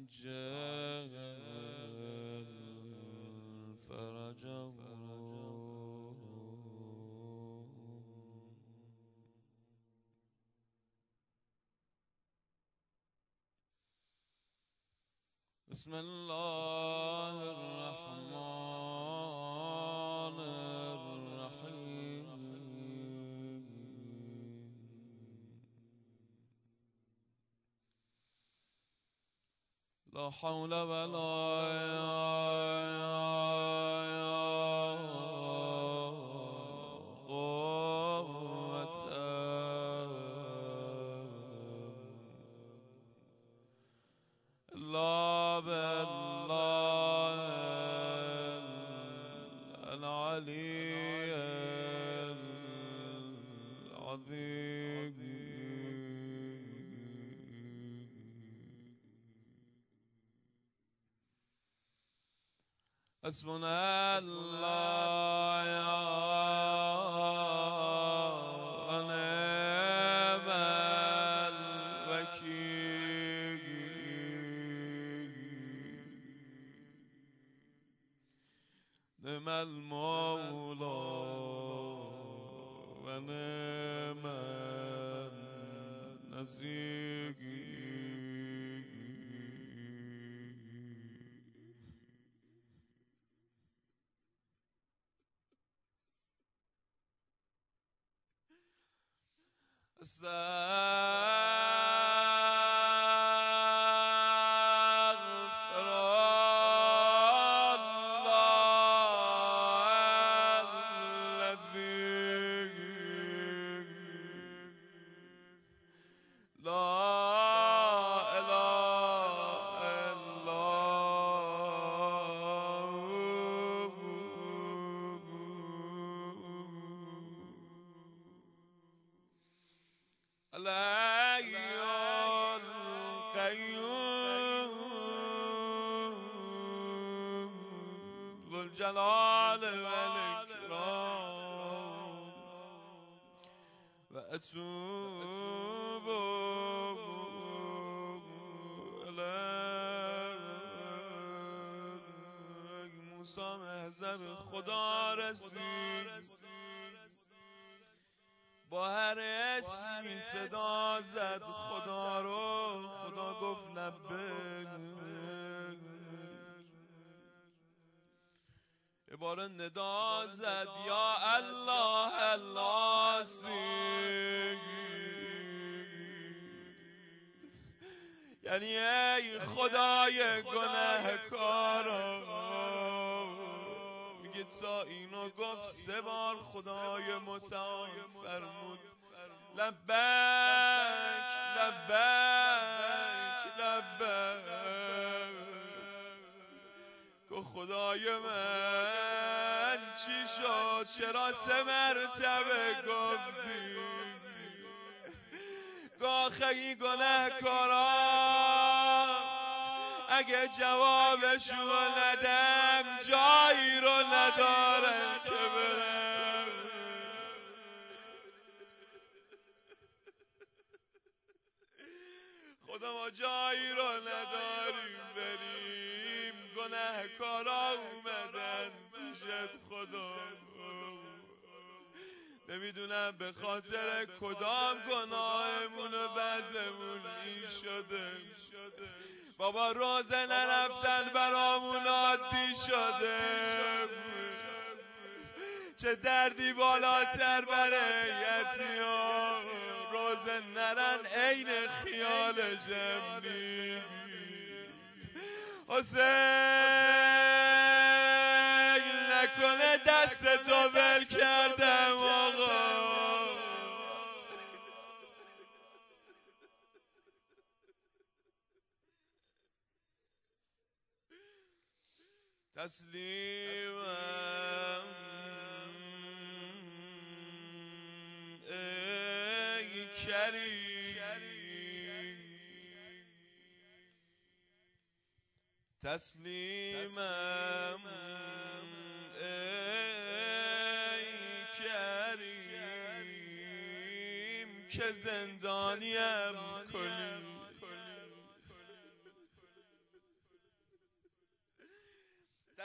عجل فرجه بسم الله الرحمن الرحیم لا حول ولا قوة إلا بالله العلي العظيم حسبنا الله ونعم الوكيل نعم المولى ونعم النصير استغفر الله الذي لا إله إلا الحي القيوم ذو الجلال والإكرام وأتوب إليك موسی محضر خدا رسید با هر اسمی صدا زد خدا رو خدا گفت لبیک یه بار ندا زد یا الله الله یعنی ای خدای گناهکارا میگه تا اینو گفت 3 بار خدای متعال فرمود لبیک لبیک لبیک گفت خدای من چی شد چرا 3 مرتبه گفتی گاه خیلی گناهکارا اگه جوابشو ندم جایی رو ندارم که برم خدا ما جایی رو نداریم بریم گناهکارا اومدن پیشت خدا نمیدونم به خاطر کدام گناهمون و وضعمون این شده بابا روزه نرفتن برامون عادی شده چه دردی بالاتر برای یتیان روزه نرن عین خیال جمعی حسین نکنه دستتو ول کردم آقا تسلیمم ای کریم تسلیمم ای کریم که زندانیم کنی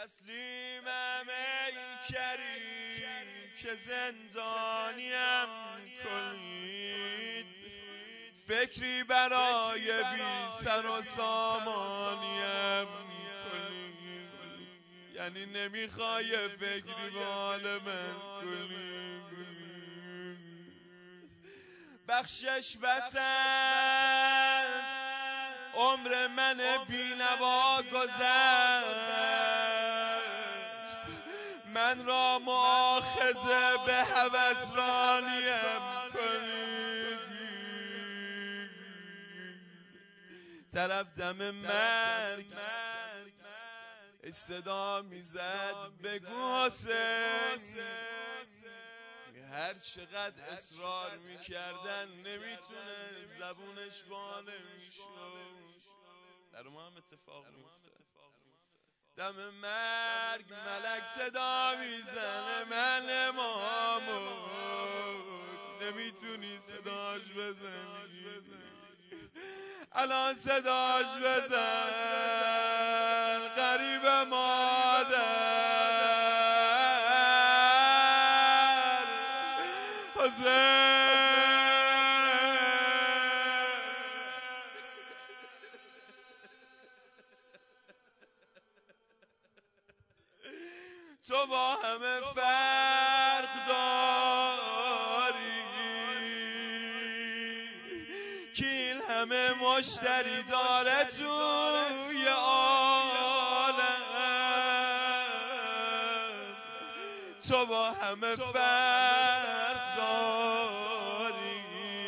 تسلیمم ای کریم که زندانیم کنید، فکری برای بی سر و سامانیم کنید. یعنی نمیخوای فکری به حال من کنید. بخشش بس است عمر من بینوا گذشت، من را مؤاخذه به هوس رانیم کنید. طرف دم مرگ صدا میزد بگو حسین، هر چقدر اصرار میکردن نمیتونه زبونش باله میشد. در ما هم اتفاق میفته. دم مرگ ملک صدا میزنه من امامو، نمیتونی صداش بزنی، الان صداش بزن قریب مادر تو با همه فرق داری که این همه مشتری داره توی عالم، تو با همه فرق داری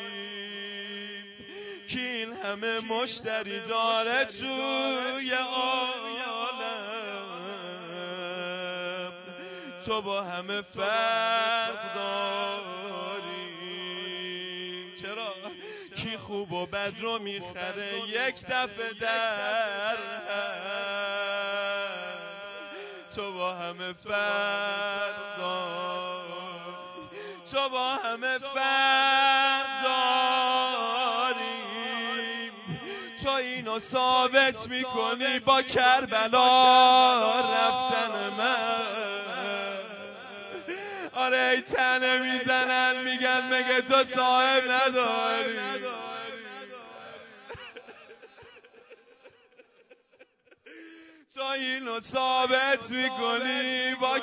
که این همه مشتری داره توی عالم، تو با همه فرق داری. چرا؟ کی خوب و بد رو میخره یک دفعه در تو با همه فرق داری، تو با همه فرق داری. تو اینو ثابت میکنی با کربلا رفتن من. آره ای تنه میزنن میگن مگه تو صاحب نداری، تو اینو ثابت میکنی با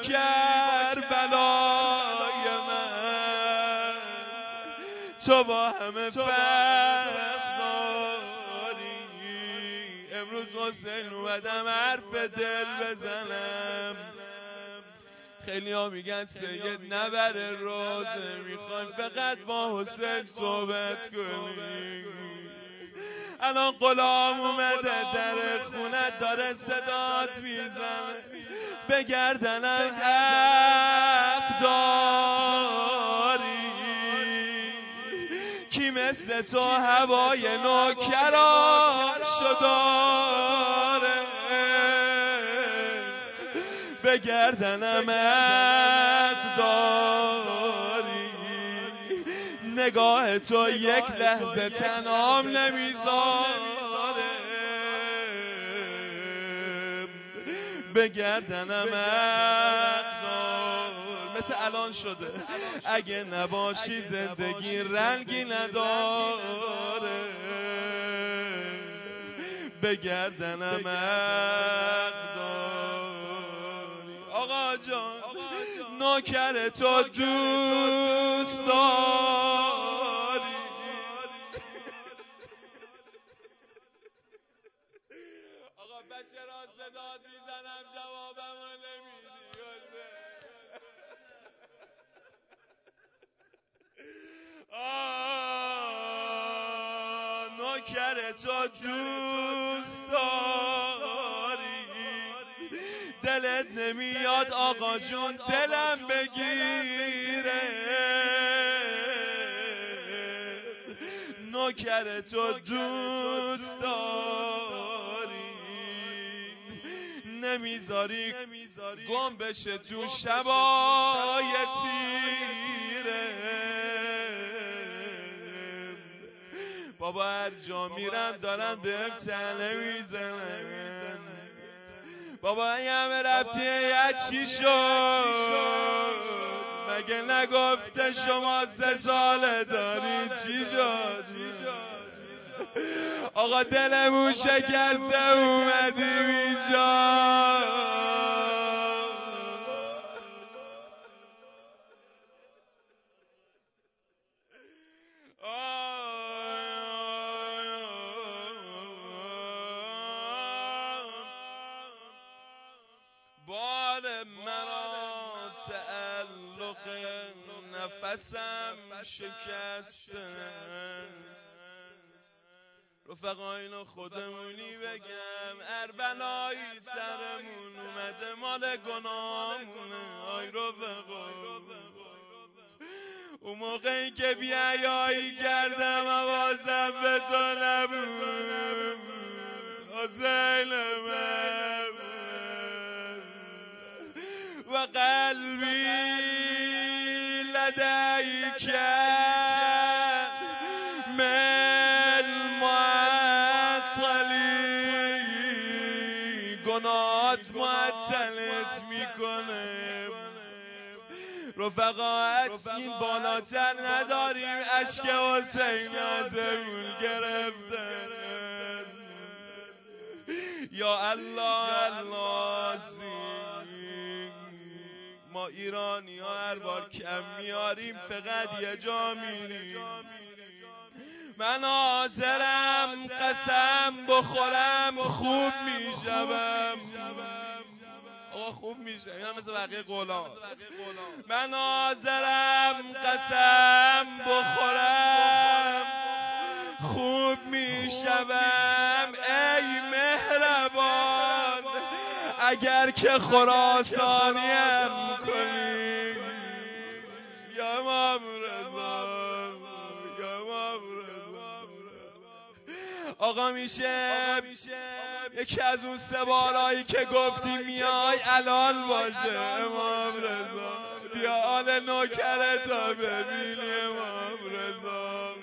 کربلای من. تو با همه فرق داری. امروز حسین اومدم حرف دل بزنم. خیلی ها میگن سید نبره روزه، میخوان فقط با حسین صحبت کنی. الان غلام اومده در خونت داره صدات میزنه بگردنم حق داری. کی مثل تو هوای نوکراشو داره بگردنم حق داری. نگاه تو یک لحظه تنام نمیذاره بگردنم حق دار. مثل الان شده اگه نباشی زندگی رنگی نداره بگردنم حق داری. آقا جان نوکر تو دوست داری. آقا بچه را صدات میزنم جوابمو نمیدی. نوکر تو دوست داری. دلت نمیاد آقا جون دلم بگیره. نوکر تو دوست داری. نمیذاری گم بشه تو شبای تیره. بابا هر جا میرم دارن بهم تنه میزنن. بابا این همه رفتی یه چی شد؟ مگه نگفته شما 3 ساله داری؟ چی شد؟ آقا دلمون شکسته اومدیم اینجا. بال مرا تعلق نفسم شکسته، رفقا اینو خودمونی بگم، اربلایی سرمون اومده مال گناهمونه. آی رفقا اون موقعی که بیایایی کردم حواسم به تو نبود. حسین من و قلبی لدیک من معطلی، گناهات معطلت میکنه. رفقا این بالاتر نداریم، اشک حسین ازمون گرفتن. یا الله الله ما ایرانی ها هر بار کم میاریم فقط یه جا میریم. من حاضرم قسم بخورم خوب میشم. آقا خوب میشه، اینا مثل بقیه قولا. من حاضرم قسم بخورم خوب میشم. ای مهربان اگر که خراسانیم کنی. یا امام رضا، یا امام رضا. آقا میشه یکی از اون 3 بارایی که گفتی میای الان باشه؟ امام رضا بیا حال نوکرتا ببینی. امام رضا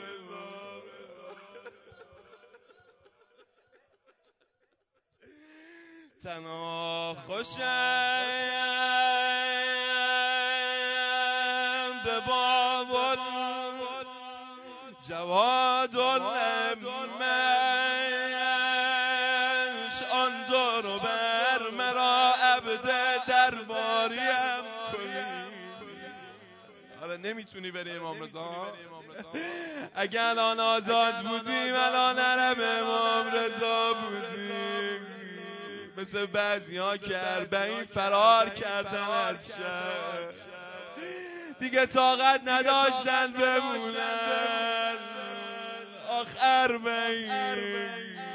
تنها خوشم به بابل جواد المش، آن دور بر مرا عبد درباریم کنی. آره نمیتونی بری امام رضا؟ اگر الان آزاد بودیم الان عرب امام رضا بودیم. مثل بعضی ها که 40 فرار کردن از شهر، دیگه طاقت نداشتن بمونن. آخ 40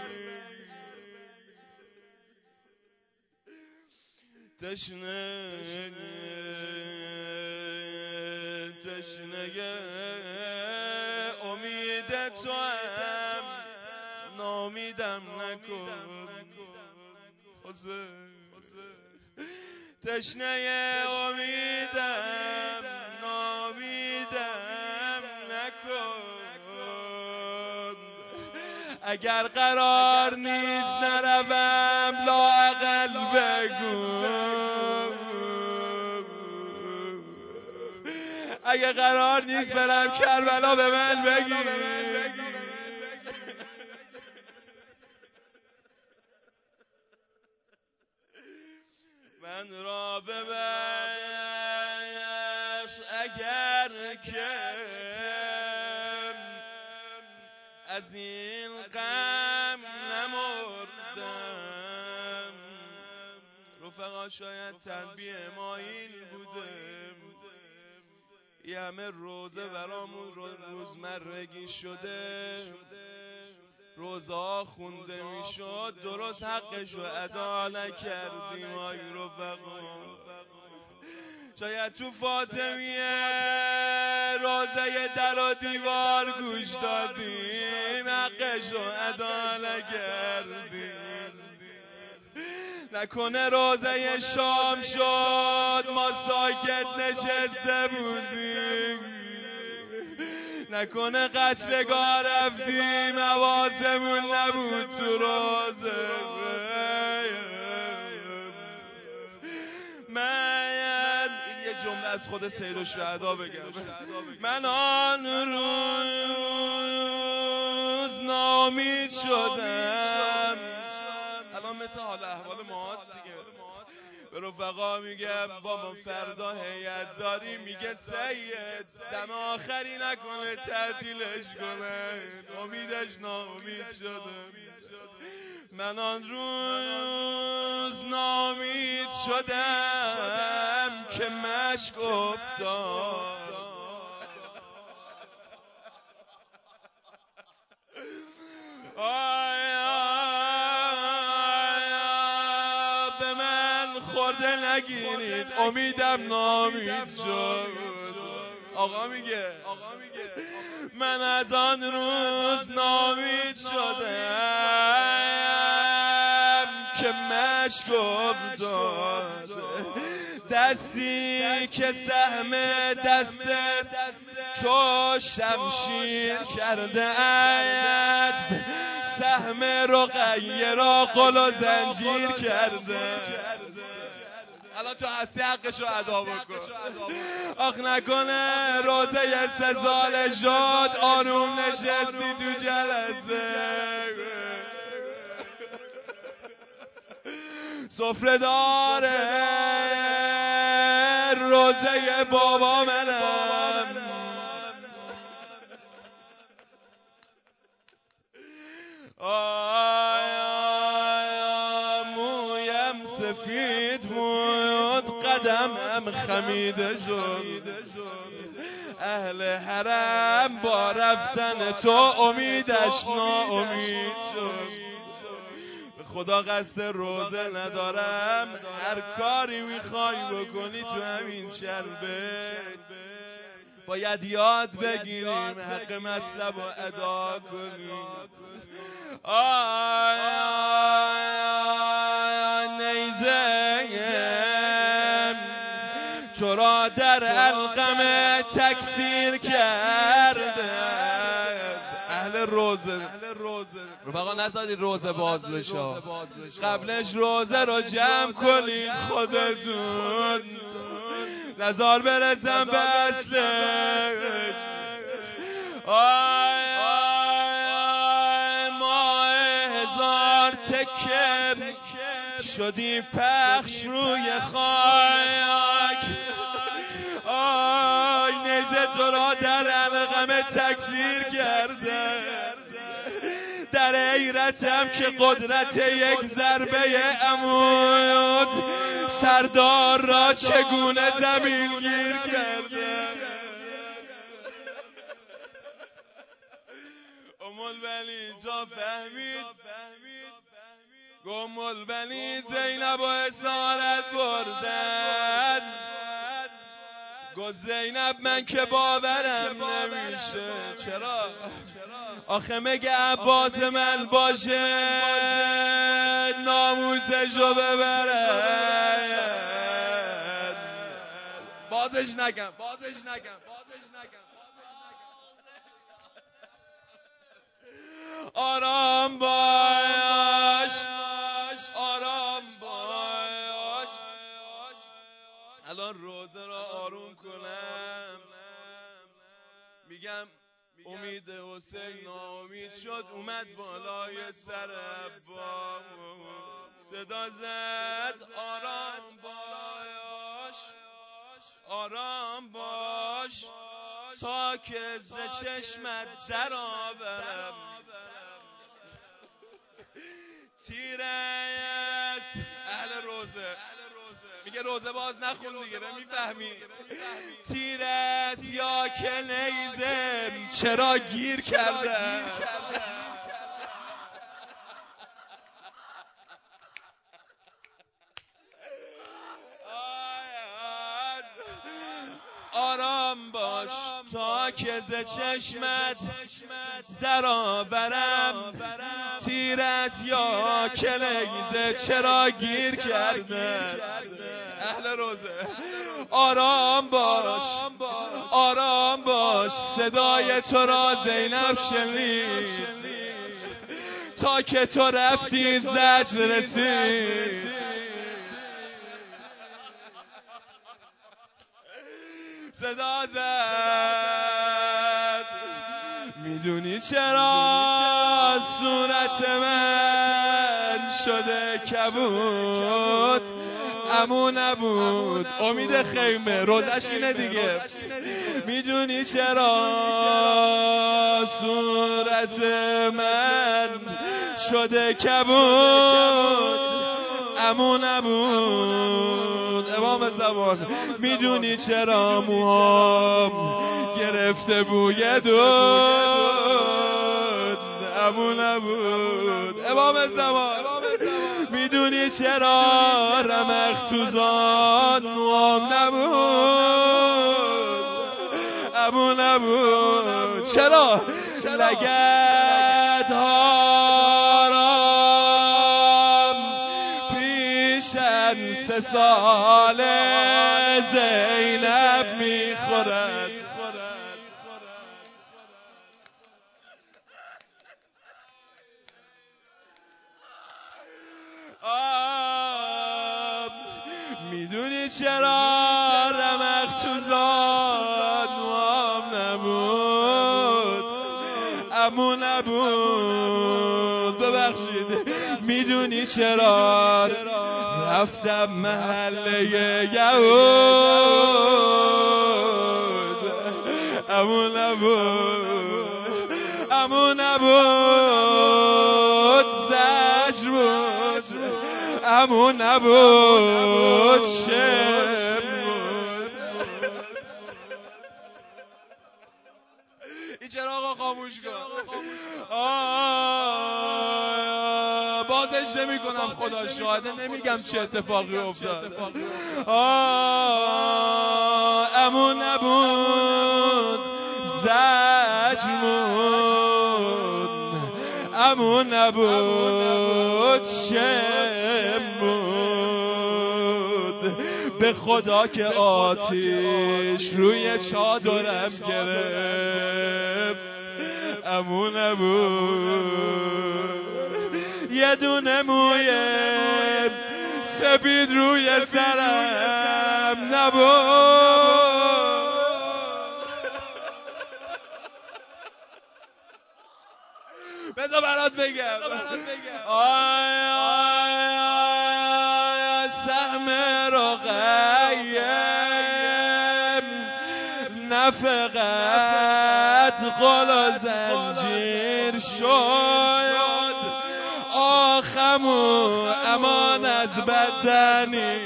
تشنه امید تو هم نامیدم نکن. تشنه امیدم نامیدم نکن. اگر قرار نیست نروم لااقل بگو. اگر قرار نیست برم کربلا به من بگی. من را ببخش اگر که از این غم نمردم. رفقا شاید تنبیه ما این بوده، یه همه روزه برامون روزمرگی شده، روزا خونده میشد درست حقشو ادا نکردیم. آی رفقا شاید تو فاطمیه روزه در و دیوار گوش دادیم، حقشو ادا نکردیم. نکنه روزه شام شد ما ساکت نشسته بودیم. نکنه قتلگاه رفتیم حواسمون نبود تو روزه. من این یه جمله از خود سید الشهدا بگم. من آن روز ناامید شدم، الان مثل حال احوال ماست دیگه. به رفقا میگم بابا فردا هیئت داری، میگه سید دم آخری نکنه تعطیلش کنه، امیدش ناامید شدم. من آن روز ناامید شدم که مشک افتاد، به من خورده نگیرید امیدم ناامید شد. آقا میگه من از آن روز ناامید شدم که مشک افتاد، دستی که سهم دست تو شمشیر کرده است، سهم رقیه را قل و زنجیر کرده. الان تو هستی حقشو ادا بکن. آخ نکنه روزه 3 سال شد آروم نشستی تو جلسه، سفره داره روزه بابا منم، مویم سفید بود قدمم خمیده شد، اهل حرم با رفتن تو امیدش ناامید شد. خدا قصد روزه ندارم، هر کاری میخوای بکنی تو همین شلبه باید یاد بگیریم حق مطلب رو ادا کنیم. نیزه تو را در علقم تکسیر کرده. اهل روزه رفقا نذارید روزه باز بشه، قبلش روزه رو جمع کنید خودتون، نزار برسم به اصلش. ماه 1000 تکه شدی پخش روی خاک، نیزه تو را در علقم تکسیر کرده، در حیرتم که قدرت یک ضربه عمود سردار را چگونه زمین گیر کرده. البنی جا فهمید، البنی زینب و اسارت بردن، گفت زینب من که باورم نمیشه. چرا؟ آخه مگه عباس من باشه ناموسشو ببرن؟ بازش نکن. آرام باش. الان روزه را آروم کنم، میگم امید حسین ناامید شد، اومد بالای سر عباس، صدا زد آرام باش تا که ز چشمت در آورم. تیره است اهل روزه میگه روزه باز نخون دیگه به میفهمی. تیره است یا که نیزه چرا گیر کرده. آرام باش تا که ز چشمت در آورم، تیر است یا که نیزه چرا گیر کرده. اهل روزه آرام باش صدای تو را زینب شنید، تا که تو رفتی زجر رسید. صدا زد میدونی چرا صورت من شده کبود؟ عمو نبود امید خیمه روزش اینه دیگه. میدونی چرا صورت من شده کبود؟ عمو نبود امام زمان. میدونی چرا موهام گرفته بوی دود؟ عمو نبود امام زمان. میدونی چرا رمق تو زان موام نبود؟ عمو نبود. چرا لگد هارم پیشن 3 سال زینب میخورد؟ میدونی چرا رمق تو زان موام نبود؟ عمو نبود. ببخشید. میدونی چرا رفتم محله یهود؟ عمو نبود. عمو نبود. زجر بود. عمو نبود. شم بود. این چرا آقا خاموش کن. بازش نمی کنم خدا شاهده، نمیگم چه اتفاقی افتاد. عمو نبود. زجر بود. عمو نبود. شم بود. به خدا که آتیش روی چادرم گرفت. عمو نبود. یه دونه موی سپید روی سرم نبود. بذار برات بگم. سهم رقیم نه فقط قل و زنجیر شد، آخمو امان از بدنی.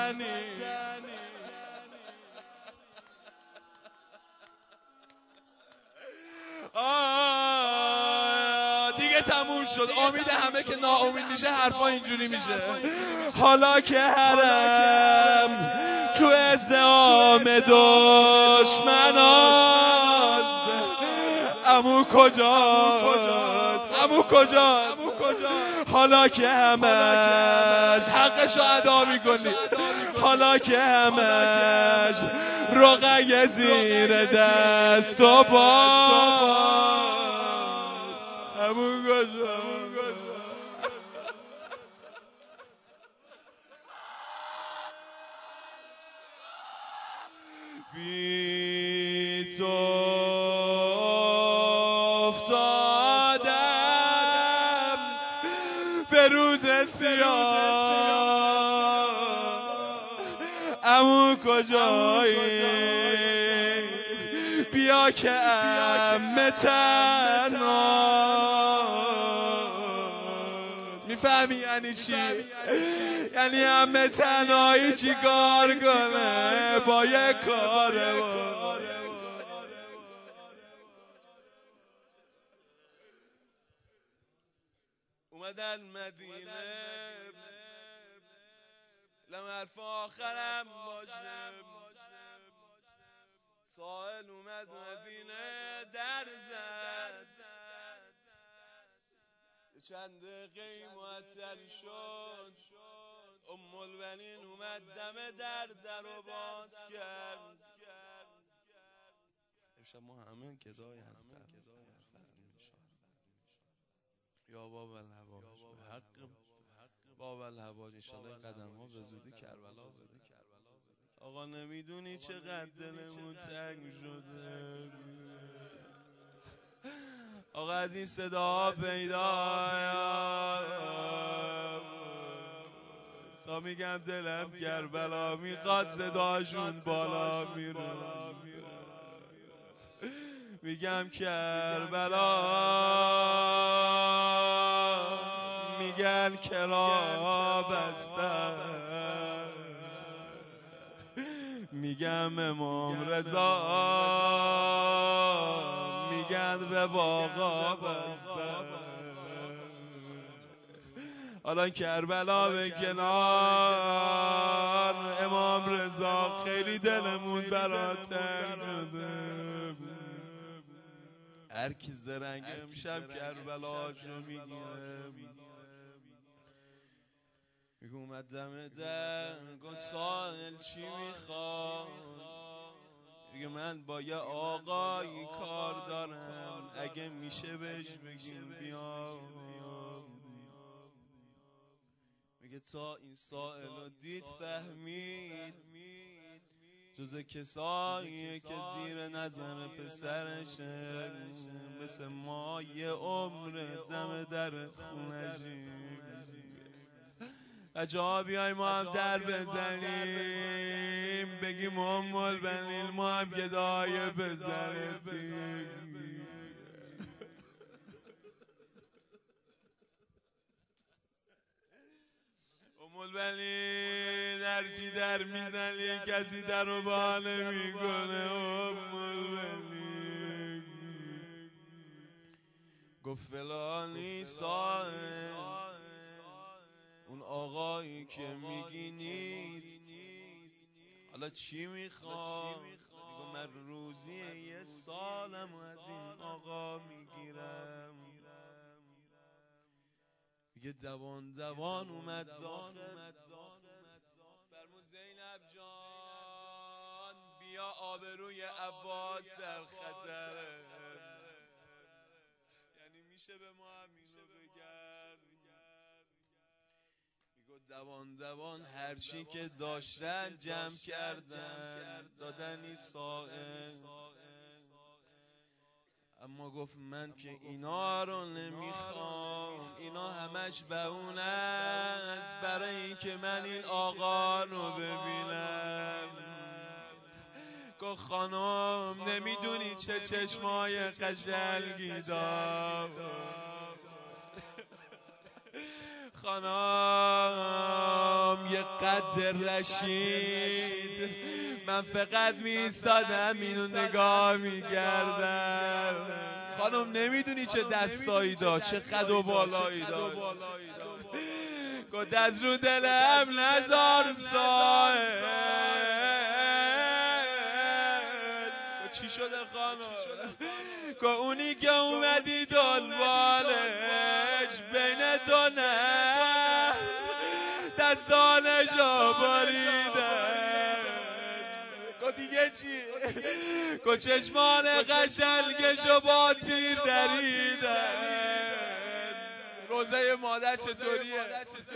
دیگه تموم شد. امید همه که ناامید میشه حرفا اینجوری میشه. حالا که حرم تو ازدحام دشمناست، عمو کجاست؟ عمو کجاست؟ حالا که همش حقشو ادا میکنی، حالا که همش رقیه زیر دست و پا، عمو کجاست؟ بی تو افتادم به روز سیاه، عمو کجایی؟ بیا که عمه تنهاست. میفهمی یعنی چی؟ یعنی عمه تنهایی چی کار کنه با یک کاروان؟ اومدن مدینه لم حرف آخرم باشه، سائل اومد مدینه در زد، چند دقیقه معطل شد، ام البنین اومد دم در و باز کرد. امشب ما همه گدای هستن یا باب الهواج، به حق باب الهواج انشالله قدم ها به زودی کربلا. آقا نمیدونی چقدر دلمون تنگ شده. آقا از این صدا پیدا تا میگم دلم کربلا میخواد صداشون بالا میره. میگم کربلا میگن کرا بستن. میگم امام رضا میگن رواقا بستن. حالا کربلا به کنار، امام رضا خیلی دلمون برات تنگ شده. هر کی زرنگ امشب کربلاشو میگیره. میگه اومد دم در گفت سائل چی میخواد؟ میگه من با یه آقایی کار دارم، اگه میشه بهش بگیم بیا. میگه تا این سائل رو دید فهمید جز کساییه که زیر نظر پسرشه، مثل ما یه عمر دم در خونشی. اجا بیای ما هم در بزنیم بگیم ام البنین ما هم گدای بزنتیم. ام البنین هرچی در میزنی کسی در رو بانه میکنه. ام البنین گفت فلانی سائل اون آقایی که میگی نیست، حالا چی میخواد؟ میگم من روزی یه سالم از این آقا میگیرم. میگه دوان اومد داخل، فرمود زینب جان بیا آبروی عباس در خطره. یعنی میشه به ما هم اینو بگن. میگو دوان هرچی که داشتن جمع کردن دادن این سائل. اما گفت من که اینا رو نمیخوام، اینا همش بهونه است برای این که من این آقا رو ببینم. گفت خانم نمیدونی چه چشمای قشنگی داشت. خانم یه قد رشید، من فقط میستادم اینو نگاه میکردم. خانم نمیدونی چه دستایی داشت، چه قد و بالایی داشت. گفت از رو دلم نزار سائل. چی شده خانم؟ گفت اونی که اومدی دنبالش بین دو نه دستانشو بریدن. گفت دیگه چی؟ گفت چشمان قشنگشو با تیر دریدن. روزه مادر چطوریه؟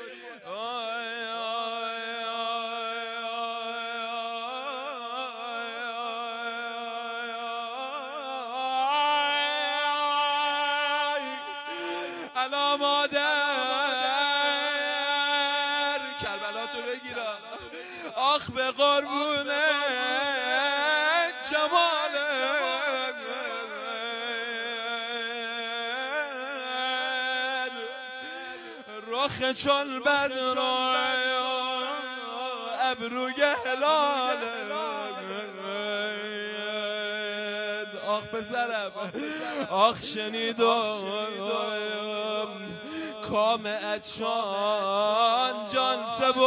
الا مادر کربلا تو بگیرم. آخ به قربونه جمال رخ چون بدر ابروی هلال. آخ پسرم آخ شنیدم کام اتشان جان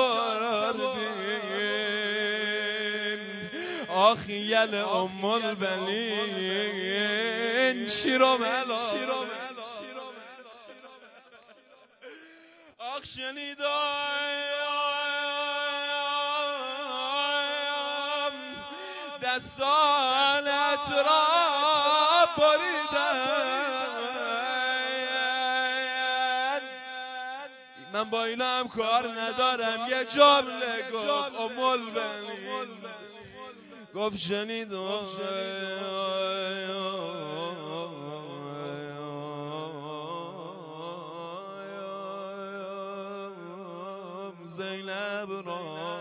سپردیم. آخ یل ام البنین شیر و ملا. آخ شنیدم دستانت را بریدن. من با اینا هم کار ندارم، یه جمله گفت ام البنین گفت شنیدم زینب را،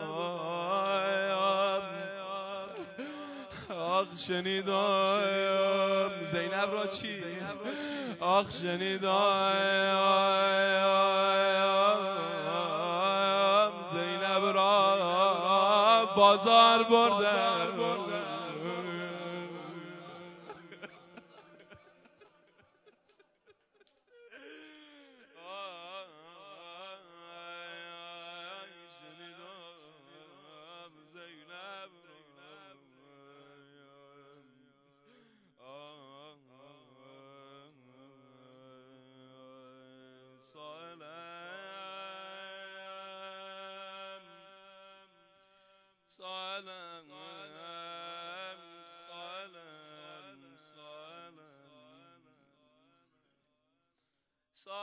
آخ شنیدم زینب را چی؟ آخ شنیدم زینب را بازار بردن.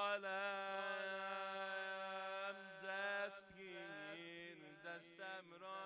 سالم دستگیر دستم را